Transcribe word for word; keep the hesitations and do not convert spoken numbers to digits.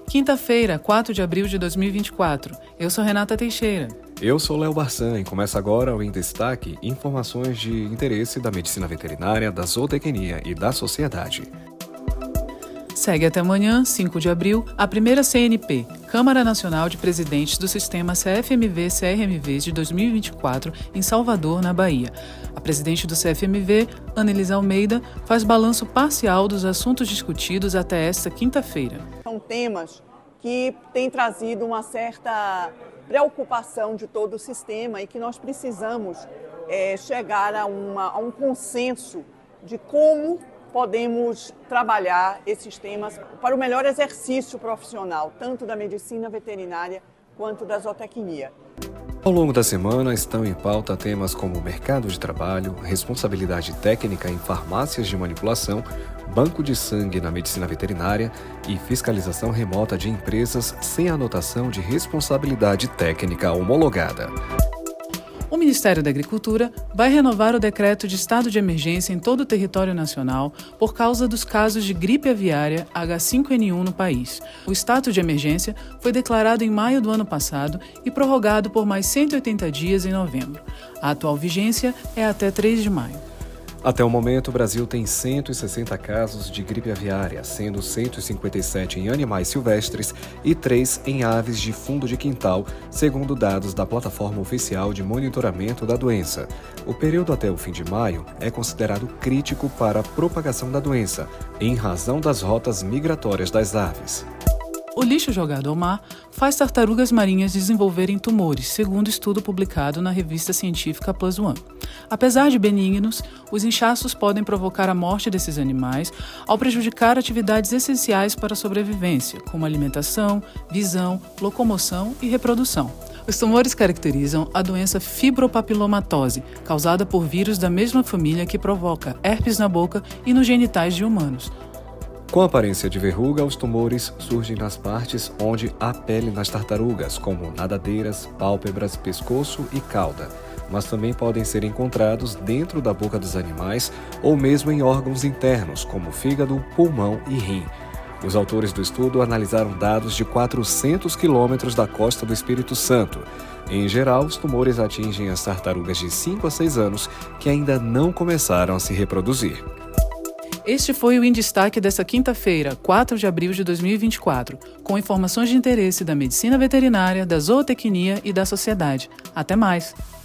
Quinta-feira, quatro de abril de dois mil e vinte e quatro. Eu sou Renata Teixeira. Eu sou Léo Barçan e começa agora o Em Destaque, informações de interesse da medicina veterinária, da zootecnia e da sociedade. Segue até amanhã, cinco de abril, a primeira C N P, Câmara Nacional de Presidentes do Sistema C F M V-C R M Vs de dois mil e vinte e quatro, em Salvador, na Bahia. A presidente do C F M V, Anelisa Almeida, faz balanço parcial dos assuntos discutidos até esta quinta-feira. São temas que têm trazido uma certa preocupação de todo o sistema e que nós precisamos é, chegar a, uma, a um consenso de como podemos trabalhar esses temas para o melhor exercício profissional, tanto da medicina veterinária quanto da zootecnia. Ao longo da semana estão em pauta temas como mercado de trabalho, responsabilidade técnica em farmácias de manipulação, banco de sangue na medicina veterinária e fiscalização remota de empresas sem anotação de responsabilidade técnica homologada. O Ministério da Agricultura vai renovar o decreto de estado de emergência em todo o território nacional por causa dos casos de gripe aviária H cinco N um no país. O estado de emergência foi declarado em maio do ano passado e prorrogado por mais cento e oitenta dias em novembro. A atual vigência é até três de maio. Até o momento, o Brasil tem cento e sessenta casos de gripe aviária, sendo cento e cinquenta e sete em animais silvestres e três em aves de fundo de quintal, segundo dados da plataforma oficial de monitoramento da doença. O período até o fim de maio é considerado crítico para a propagação da doença, em razão das rotas migratórias das aves. O lixo jogado ao mar faz tartarugas marinhas desenvolverem tumores, segundo estudo publicado na revista científica Plus One. Apesar de benignos, os inchaços podem provocar a morte desses animais ao prejudicar atividades essenciais para a sobrevivência, como alimentação, visão, locomoção e reprodução. Os tumores caracterizam a doença fibropapilomatose, causada por vírus da mesma família que provoca herpes na boca e nos genitais de humanos. Com aparência de verruga, os tumores surgem nas partes onde há pele nas tartarugas, como nadadeiras, pálpebras, pescoço e cauda, mas também podem ser encontrados dentro da boca dos animais ou mesmo em órgãos internos, como fígado, pulmão e rim. Os autores do estudo analisaram dados de quatrocentos quilômetros da costa do Espírito Santo. Em geral, os tumores atingem as tartarugas de cinco a seis anos que ainda não começaram a se reproduzir. Este foi o Em Destaque desta quinta-feira, quatro de abril de dois mil e vinte e quatro, com informações de interesse da medicina veterinária, da zootecnia e da sociedade. Até mais!